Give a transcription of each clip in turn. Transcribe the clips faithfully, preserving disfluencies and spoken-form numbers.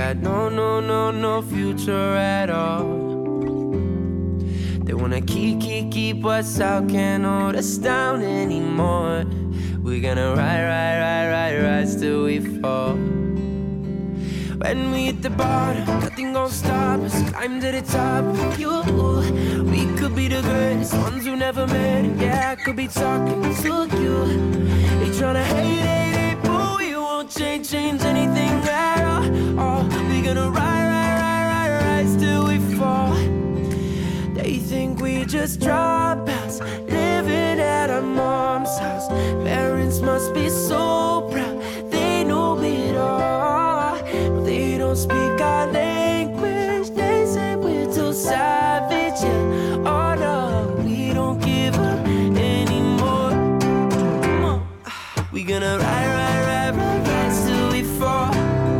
got no, no, no, no future at all. They wanna keep, keep, keep us out, can't hold us down anymore. We're gonna ride, ride, ride, ride, rise till we fall. When we hit the bottom, nothing gon' stop us. Climb to the top with you. We could be the greatest ones who never made it. Yeah, I could be talking to you. They tryna hate, hate, hate, but we won't change, change anything at all. Oh, we gonna ride, ride, ride, ride, rise till we fall. They think we just dropouts, living at our mom's house. Parents must be so proud, they know it all. They don't speak our language, they say we're too savage, yeah. Oh no, we don't give up anymore. Come on. We gonna ride, ride, ride, ride, rise till we fall.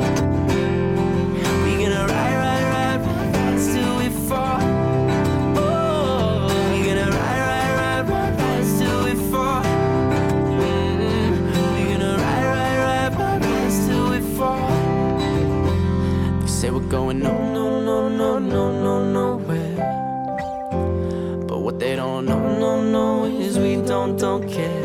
We gonna ride, ride, ride, ride, rise till we fall. Oh, we gonna ride, ride, ride, ride, rise till we fall. Mm-hmm. We gonna ride, ride, ride, ride, rise till we fall. Say we're going no, no, no, no, no, no, nowhere. But what they don't know, no, no, is we don't, don't care.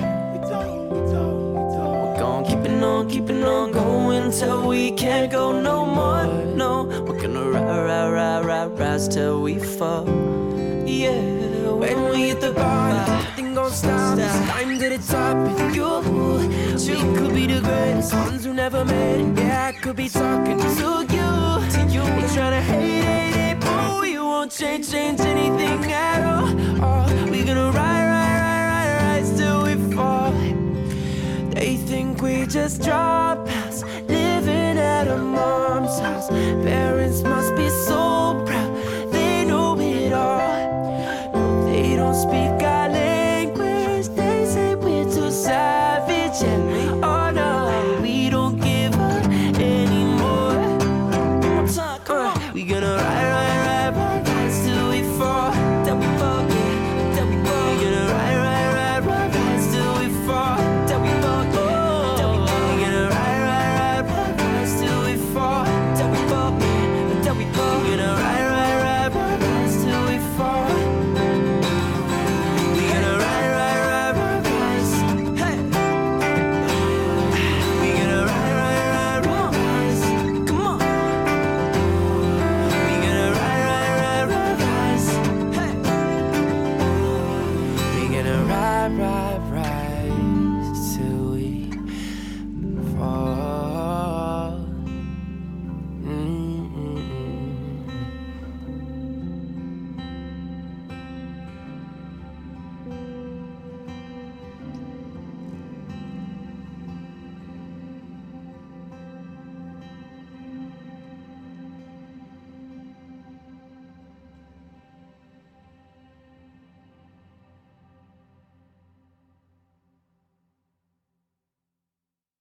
We're gon' keep it on, keep it on going till we can't go no more. No, we're gonna ride, ride, ride, ride, rise till we fall. Yeah, when we hit the bottom, nothing gon' stop us. Climb to the top with you. We could be the greatest ones who never made it. Yeah, I could be talking to you. You ain't tryna hate, hate, hate, but we won't change, change anything at all. Oh, we gonna ride, ride, ride, ride, rise till we fall. They think we just dropouts, living at our mom's house. Parents